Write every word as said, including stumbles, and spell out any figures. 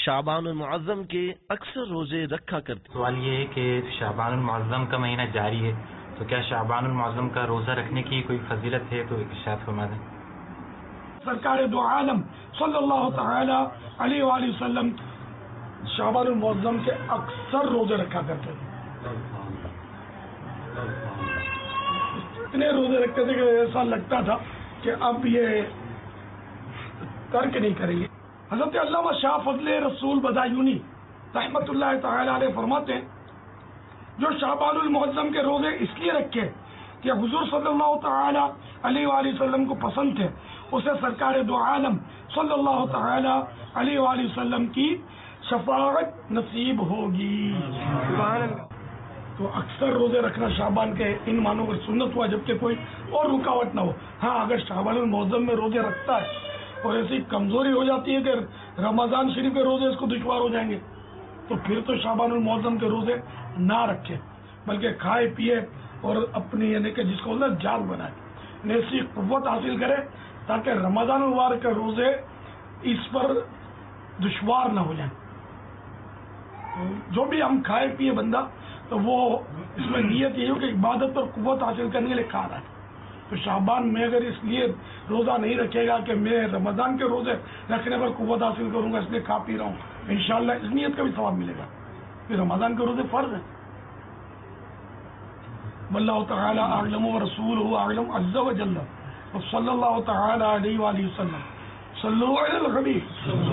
شعبان المعظم کے اکثر روزے رکھا کرتے. سوال یہ ہے کہ شعبان المعظم کا مہینہ جاری ہے تو کیا شعبان المعظم کا روزہ رکھنے کی کوئی فضیلت ہے تو ارشاد فرما دیں. سرکار دو عالم صلی اللہ تعالی علیہ وآلہ وسلم شعبان المعظم کے اکثر روزے رکھا کرتے تھے. اتنے روزے رکھتے تھے کہ ایسا لگتا تھا کہ اب یہ ترک نہیں کریں گے. حضرت علامہ شاہ فضل رسول بدایونی رحمت اللہ تعالی علیہ فرماتے ہیں جو شعبان المعظم کے روزے اس لیے رکھے کہ حضور صلی اللہ تعالی علیہ وآلہ وسلم کو پسند تھے, اسے سرکار دو عالم صلی اللہ تعالی علیہ وآلہ وسلم کی شفاعت نصیب ہوگی. تو اکثر روزے رکھنا شعبان کے ان معنوں پر سنت ہوا, جبکہ کوئی اور رکاوٹ نہ ہو. ہاں اگر شعبان المعظم میں روزے رکھتا ہے اور ایسی کمزوری ہو جاتی ہے کہ رمضان شریف کے روزے اس کو دشوار ہو جائیں گے تو پھر تو شعبان المعظم کے روزے نہ رکھے, بلکہ کھائے پیے اور اپنی یعنی کہ جس کو بولتے ہیں جال بنائے, ایسی قوت حاصل کرے تاکہ رمضان المبارک کے روزے اس پر دشوار نہ ہو جائیں. جو بھی ہم کھائے پیے بندہ تو وہ اس میں نیت یہ ہو کہ عبادت اور قوت حاصل کرنے کے لیے کھا رہا ہے. تو شعبان میں اگر اس لیے روزہ نہیں رکھے گا کہ میں رمضان کے روزے رکھنے پر قوت حاصل کروں گا اس لیے کھا پی رہا ہوں, انشاءاللہ اس نیت کا بھی ثواب ملے گا کہ رمضان کے روزے فرض ہیں. واللہ تعالی اعلم ورسولہ اعلم عز وجل وصلی اللہ تعالی علیہ وآلہ وسلم صلوا علی الحبیب